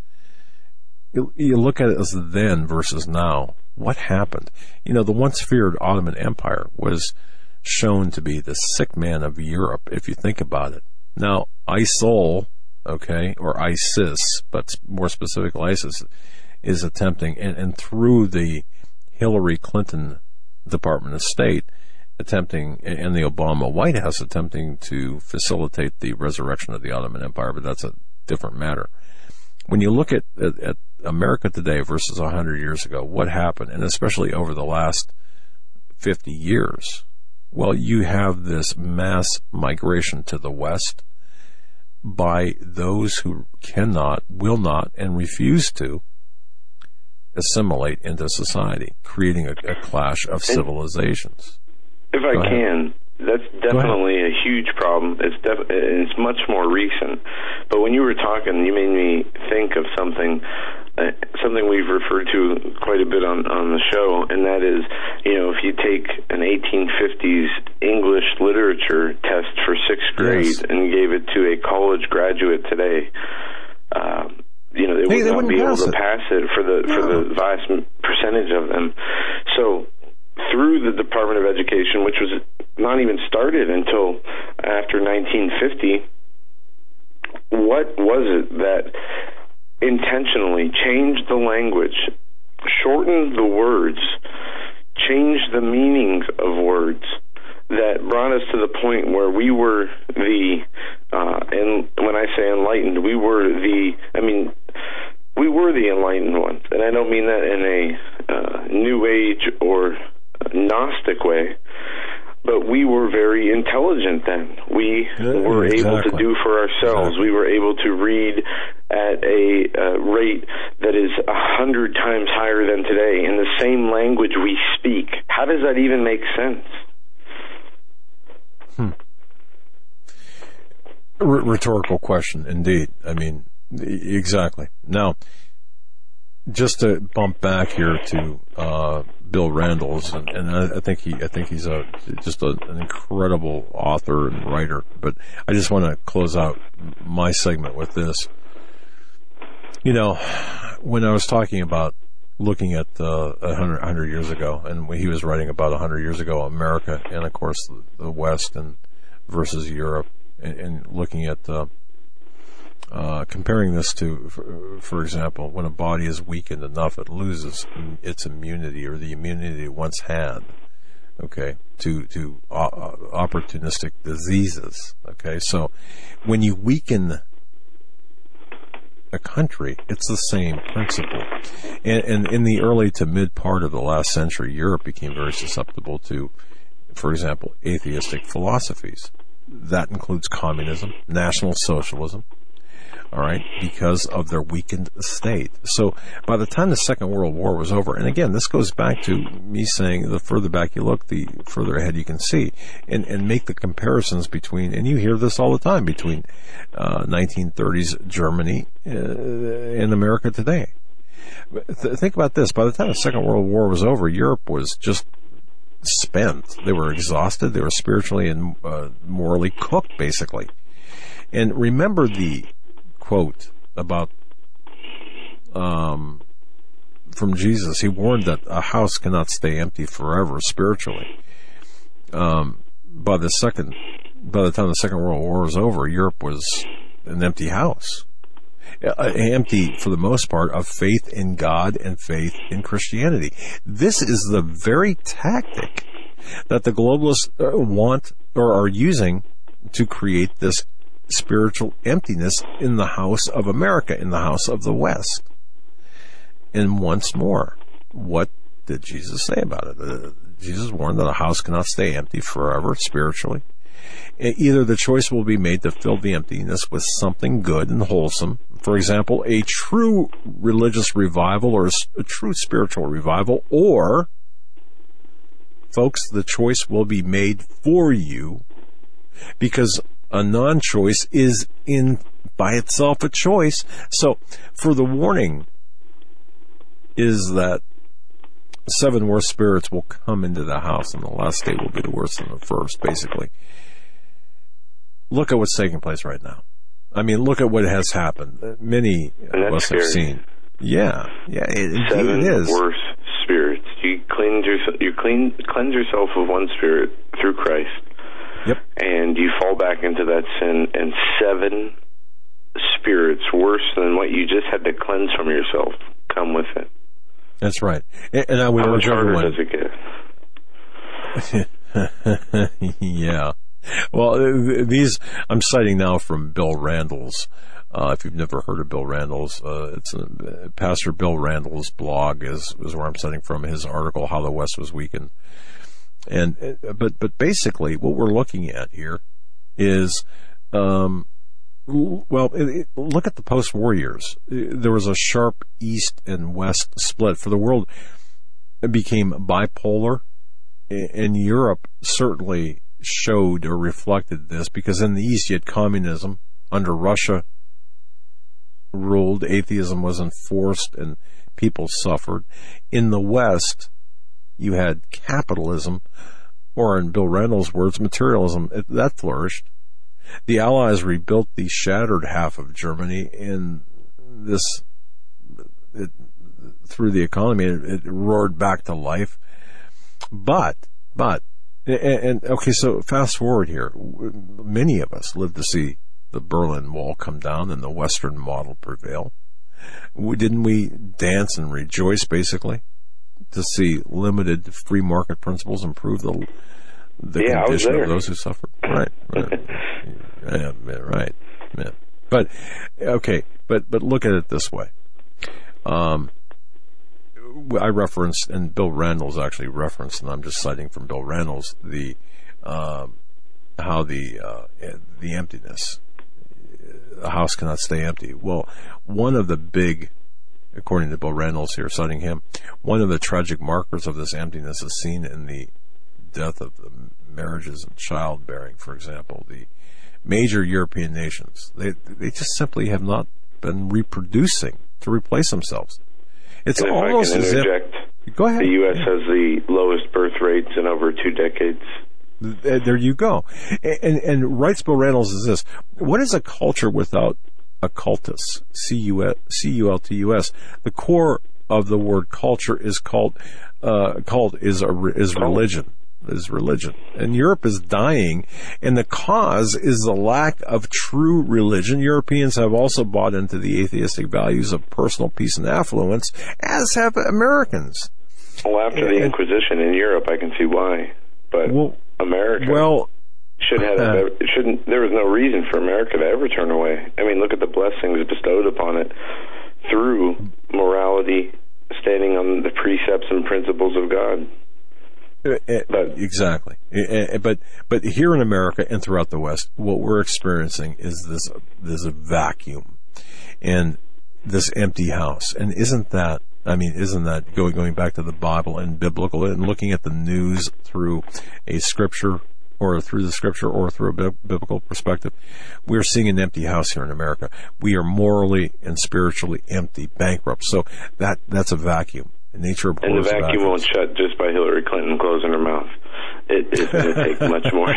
[SPEAKER 3] You, you look at it as then versus now. What happened? You know, the once feared Ottoman Empire was shown to be the sick man of Europe, if you think about it. Now, ISIL, okay, or ISIS, but more specifically ISIS, is attempting, and, and through the Hillary Clinton Department of State, attempting, and the Obama White House attempting to facilitate the resurrection of the Ottoman Empire, but that's a different matter. When you look at, at, at America today versus one hundred years ago, what happened, and especially over the last fifty years, well, you have this mass migration to the West by those who cannot, will not, and refuse to assimilate into society, creating a, a clash of civilizations.
[SPEAKER 2] If I can, that's definitely a huge problem. It's def- it's much more recent. But when you were talking, you made me think of something, uh, something we've referred to quite a bit on, on the show, and that is, you know, if you take an eighteen fifties English literature test for sixth grade
[SPEAKER 3] yes.
[SPEAKER 2] and gave it to a college graduate today, um, you know, they
[SPEAKER 3] hey,
[SPEAKER 2] would
[SPEAKER 3] they
[SPEAKER 2] not be able to
[SPEAKER 3] it.
[SPEAKER 2] pass it for the no. for the vast percentage of them. So through the Department of Education, which was not even started until after nineteen fifty, what was it that intentionally changed the language, shortened the words, changed the meanings of words, that brought us to the point where we were the, uh, and when I say enlightened, we were the, I mean, we were the enlightened ones. And I don't mean that in a uh, New Age or Gnostic way, but we were very intelligent then. We yeah, were exactly. able to do for ourselves. Exactly. We were able to read at a uh, rate that is a hundred times higher than today in the same language we speak. How does that even make sense?
[SPEAKER 3] Hmm. R- rhetorical question, indeed. I mean, exactly. Now, just to bump back here to uh, Bill Randles, and, and I, I think he, I think he's a just a, an incredible author and writer. But I just want to close out my segment with this. You know, when I was talking about looking at uh, a hundred, hundred years ago, and he was writing about a hundred years ago, America, and of course the, the West and versus Europe, and, and looking at uh, uh, comparing this to, for, for example, when a body is weakened enough, it loses its immunity, or the immunity it once had, okay, to to uh, opportunistic diseases. Okay, so when you weaken a country, it's the same principle. And, and in the early to mid part of the last century, Europe became very susceptible to, for example, atheistic philosophies. That includes communism, National Socialism, all right, because of their weakened state. So by the time the Second World War was over, and again, this goes back to me saying the further back you look, the further ahead you can see, and, and make the comparisons between, and you hear this all the time, between uh, nineteen thirties Germany uh, and America today. Th- think about this. By the time the Second World War was over, Europe was just spent. They were exhausted. They were spiritually and uh, morally cooked, basically. And remember the quote about um, from Jesus. He warned that a house cannot stay empty forever spiritually. Um, by the second, by the time the Second World War was over, Europe was an empty house, uh, empty for the most part of faith in God and faith in Christianity. This is the very tactic that the globalists want or are using to create this spiritual emptiness in the house of America, in the house of the West. And once more, what did Jesus say about it? Uh, Jesus warned that a house cannot stay empty forever spiritually. Either the choice will be made to fill the emptiness with something good and wholesome, for example, a true religious revival or a true spiritual revival, or, folks, the choice will be made for you, because a non-choice is in by itself a choice. So, for the warning is that seven worse spirits will come into the house, and the last day will be the worse than the first, basically. Look at what's taking place right now. I mean, look at what has happened. Many of us have seen. Yeah, yeah, it,
[SPEAKER 2] seven
[SPEAKER 3] it is.
[SPEAKER 2] worse spirits. You cleanse yourself. You clean cleanse yourself of one spirit through Christ.
[SPEAKER 3] Yep. And
[SPEAKER 2] you fall back into that sin, and seven spirits worse than what you just had to cleanse from yourself come with it.
[SPEAKER 3] That's right. And, and I would
[SPEAKER 2] How
[SPEAKER 3] urge
[SPEAKER 2] much harder
[SPEAKER 3] everyone.
[SPEAKER 2] does it get?
[SPEAKER 3] Yeah. Well, these I'm citing now from Bill Randall's. Uh, if you've never heard of Bill Randall's, uh, it's uh, Pastor Bill Randall's blog is, is where I'm citing from his article, How the West Was Weakened. And, uh, but, but basically what we're looking at here is, um, well, it, it, look at the post-war years. There was a sharp East and West split for the world. It became bipolar, and Europe certainly showed or reflected this, because in the East you had communism under Russia ruled, atheism was enforced, and people suffered. In the West, you had capitalism, or in Bill Randall's words, materialism. It, that flourished. The Allies rebuilt the shattered half of Germany, and this, it, through the economy, it, it roared back to life. But, but, and, and okay, so fast forward here. Many of us lived to see the Berlin Wall come down and the Western model prevail. Didn't we dance and rejoice, basically, to see limited free market principles improve the the
[SPEAKER 2] yeah,
[SPEAKER 3] condition of those who suffered? Right, right, yeah, right. Yeah. But okay, but but look at it this way. Um, I referenced, and Bill Randall's actually referenced, and I'm just citing from Bill Randall's, the um, how the uh, the emptiness. A house cannot stay empty. Well, one of the big, according to Bill Randall's here, citing him, one of the tragic markers of this emptiness is seen in the death of the marriages and childbearing, for example. The major European nations, they they just simply have not been reproducing to replace themselves. It's
[SPEAKER 2] and if
[SPEAKER 3] almost
[SPEAKER 2] I can
[SPEAKER 3] as
[SPEAKER 2] interject,
[SPEAKER 3] if... Go ahead.
[SPEAKER 2] The U S has the lowest birth rates in over two decades.
[SPEAKER 3] There you go. And, and writes Bill Reynolds is this: what is a culture without a cultus? C U L T U S. The core of the word culture is called uh, called is a, is religion. Is religion. And Europe is dying, and the cause is the lack of true religion. Europeans have also bought into the atheistic values of personal peace and affluence, as have Americans.
[SPEAKER 2] Well, after the Inquisition in Europe, I can see why. But
[SPEAKER 3] well,
[SPEAKER 2] America
[SPEAKER 3] well,
[SPEAKER 2] should have
[SPEAKER 3] uh,
[SPEAKER 2] it shouldn't. There was no reason for America to ever turn away. I mean, look at the blessings bestowed upon it through morality, standing on the precepts and principles of God.
[SPEAKER 3] But, exactly. But but here in America and throughout the West, what we're experiencing is this there's a vacuum and this empty house. And isn't that? I mean, isn't that going going back to the Bible and biblical and looking at the news through a scripture or through the scripture or through a biblical perspective? We're seeing an empty house here in America. We are morally and spiritually empty, bankrupt. So that that's a vacuum. Nature abhors
[SPEAKER 2] and the vacuum
[SPEAKER 3] vacuums.
[SPEAKER 2] Won't shut just by Hillary Clinton closing her mouth. It, it's going to take much more.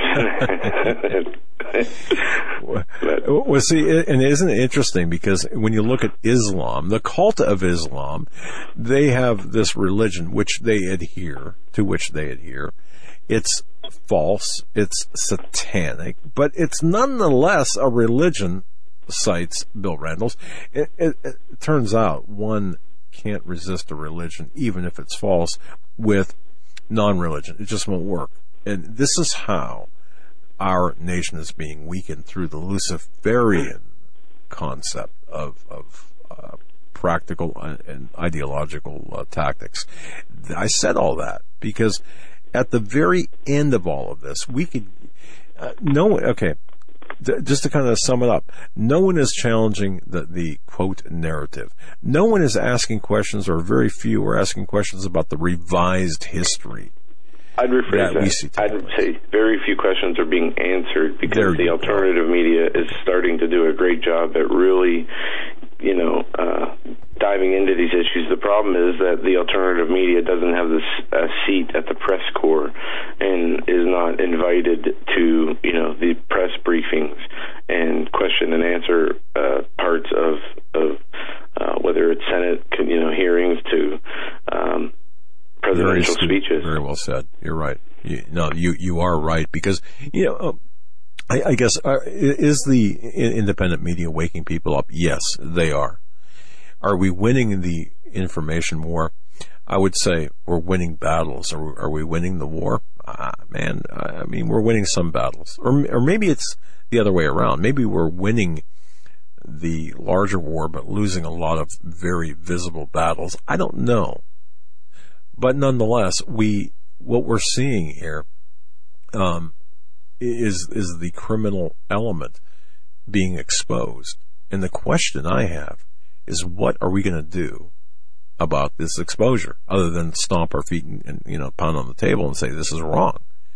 [SPEAKER 3] Well, well, see, and isn't it interesting, because when you look at Islam, the cult of Islam, they have this religion which they adhere, to which they adhere. It's false, it's satanic, but it's nonetheless a religion, cites Bill Randall's. It, it, it turns out one can't resist a religion, even if it's false, with non-religion. It just won't work. And this is how our nation is being weakened, through the Luciferian concept of, of uh, practical and ideological uh, tactics. I said all that because at the very end of all of this, we could, uh, no one, okay, D- just to kind of sum it up, no one is challenging the, the, quote, narrative. No one is asking questions, or very few are asking questions about the revised history.
[SPEAKER 2] I'd rephrase that. that. I'd say very few questions are being answered because there the alternative go. media is starting to do a great job at really, you know, uh, diving into these issues. The problem is that the alternative media doesn't have this uh, seat at the press corps and is not invited to, you know, the press briefings and question and answer uh, parts of of uh, whether it's Senate, you know, hearings to um, presidential
[SPEAKER 3] very,
[SPEAKER 2] speeches.
[SPEAKER 3] Very well said. You're right. You, no, you you are right because you know. Um, I, I guess uh, is the independent media waking people up? Yes, they are. Are we winning the information war? I would say we're winning battles. Are we, are we winning the war? Uh, man, I mean, we're winning some battles, or or maybe it's the other way around. Maybe we're winning the larger war, but losing a lot of very visible battles. I don't know. But nonetheless, we what we're seeing here um, is is the criminal element being exposed. And the question I have is, what are we going to do about this exposure, other than stomp our feet and, and you know pound on the table and say this is wrong?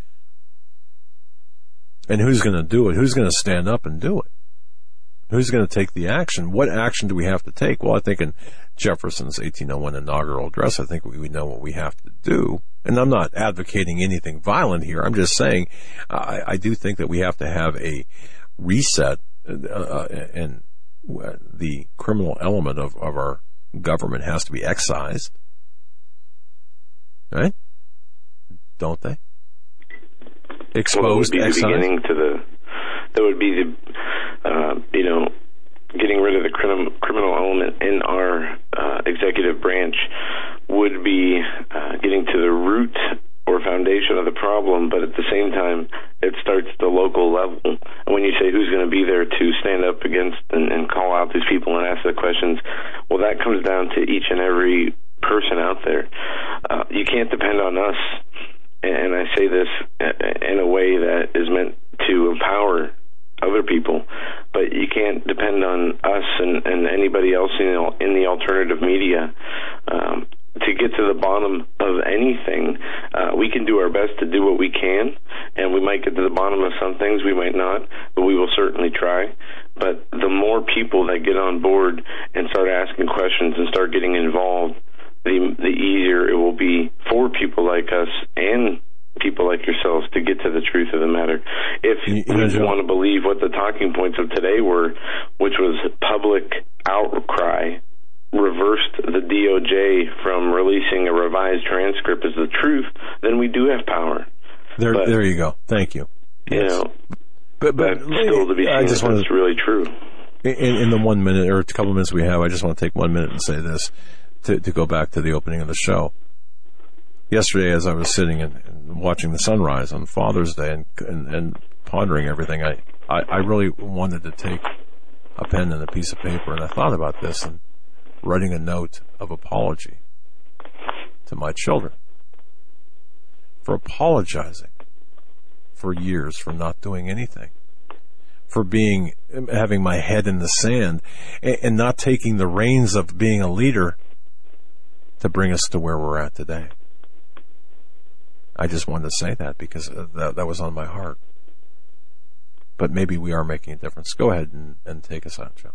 [SPEAKER 3] And who's going to do it? Who's going to stand up and do it? Who's going to take the action? What action do we have to take? Well, I think in Jefferson's eighteen oh one inaugural address, I think we, we know what we have to do. And I'm not advocating anything violent here. I'm just saying uh, I, I do think that we have to have a reset uh, and uh, the criminal element of, of our government has to be excised. Right? Don't they? Exposed,
[SPEAKER 2] well, that would be
[SPEAKER 3] excised?
[SPEAKER 2] The beginning to the, that would be the, uh, you know, getting rid of the crim- criminal element in our uh, executive branch would be uh, getting to the root or foundation of the problem, but at the same time, it starts at the local level. And when you say who's going to be there to stand up against and, and call out these people and ask the questions, well, that comes down to each and every person out there. Uh, you can't depend on us, and I say this in a way that is meant to empower other people, but you can't depend on us and, and anybody else in the, in the alternative media um, to get to the bottom of anything. Uh, we can do our best to do what we can, and we might get to the bottom of some things, we might not, but we will certainly try. But the more people that get on board and start asking questions and start getting involved, the, the easier it will be for people like us and people like yourselves to get to the truth of the matter. If you, you we want to believe what the talking points of today were, which was public outcry, reversed the D O J from releasing a revised transcript as the truth, then we do have power.
[SPEAKER 3] There,
[SPEAKER 2] but,
[SPEAKER 3] there you go. Thank you.
[SPEAKER 2] You
[SPEAKER 3] yes.
[SPEAKER 2] know,
[SPEAKER 3] but, but
[SPEAKER 2] that's still to be seen. I just want to, really true.
[SPEAKER 3] In, in the one minute or a couple of minutes we have, I just want to take one minute and say this to, to go back to the opening of the show. Yesterday, as I was sitting and, and watching the sunrise on Father's Day and, and, and pondering everything, I, I, I really wanted to take a pen and a piece of paper, and I thought about this and writing a note of apology to my children for apologizing for years for not doing anything, for being having my head in the sand and, and not taking the reins of being a leader to bring us to where we're at today. I just wanted to say that because that, that was on my heart. But maybe we are making a difference. Go ahead and, and take us out, Joe.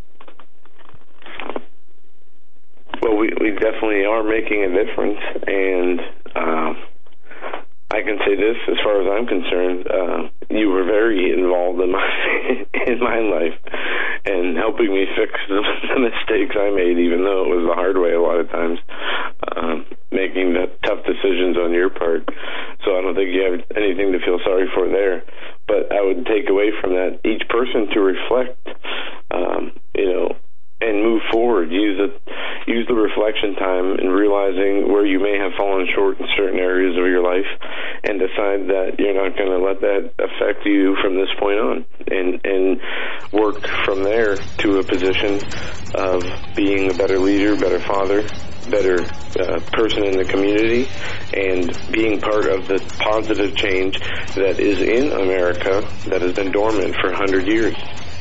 [SPEAKER 2] Well, we, we definitely are making a difference, and uh, I can say this as far as I'm concerned. Uh, you were very involved in my in my life and helping me fix the, the mistakes I made, even though it was the hard way a lot of times, uh, making the tough decisions on your part. So I don't think you have anything to feel sorry for there. But I would take away from that each person to reflect, um, you know, and move forward. Use the use the reflection time and realizing where you may have fallen short in certain areas of your life, and decide that you're not going to let that affect you from this point on, and and work from there to a position of being a better leader, better father, better uh, person in the community and being part of the positive change that is in America that has been dormant for one hundred years.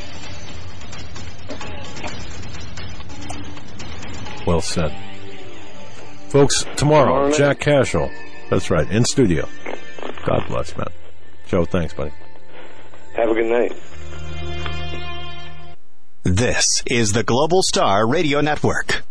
[SPEAKER 3] Well said. Folks, tomorrow, tomorrow Jack Cashel. That's right, in studio. God bless, man. Joe, thanks, buddy.
[SPEAKER 2] Have a good night.
[SPEAKER 4] This is the Global Star Radio Network.